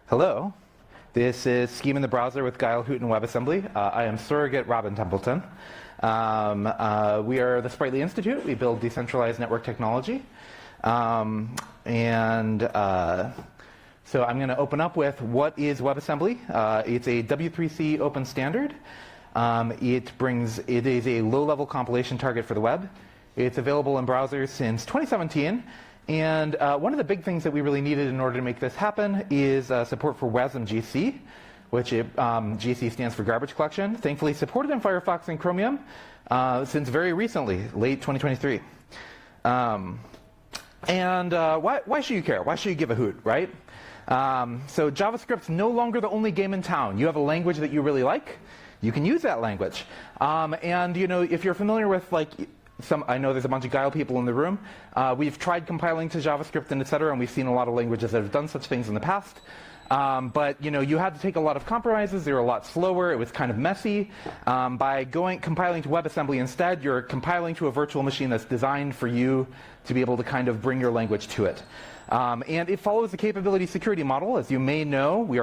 Hello, this is Scheme in the Browser with Guile Hoot and WebAssembly. I am Surrogate Robin Templeton. We are the Sprightly Institute. We build decentralized network technology. So I'm going to open up with what is WebAssembly. It's a W3C open standard. It is a low-level compilation target for the web. It's available in browsers since 2017. And one of the big things that we really needed in order to make this happen is support for WASM-GC, which GC stands for garbage collection. Thankfully supported in Firefox and Chromium since very recently, late 2023. Why should you care? Why should you give a hoot, right? So JavaScript's no longer the only game in town. You have a language that you really like, you can use that language. And you know, if you're familiar with I know there's a bunch of Guile people in the room. We've tried compiling to JavaScript and etc., and we've seen a lot of languages that have done such things in the past. But you know, you had to take a lot of compromises. They were a lot slower. It was kind of messy. By compiling to WebAssembly instead, you're compiling to a virtual machine that's designed for you to be able to kind of bring your language to it. And it follows the capability security model. As you may know, we are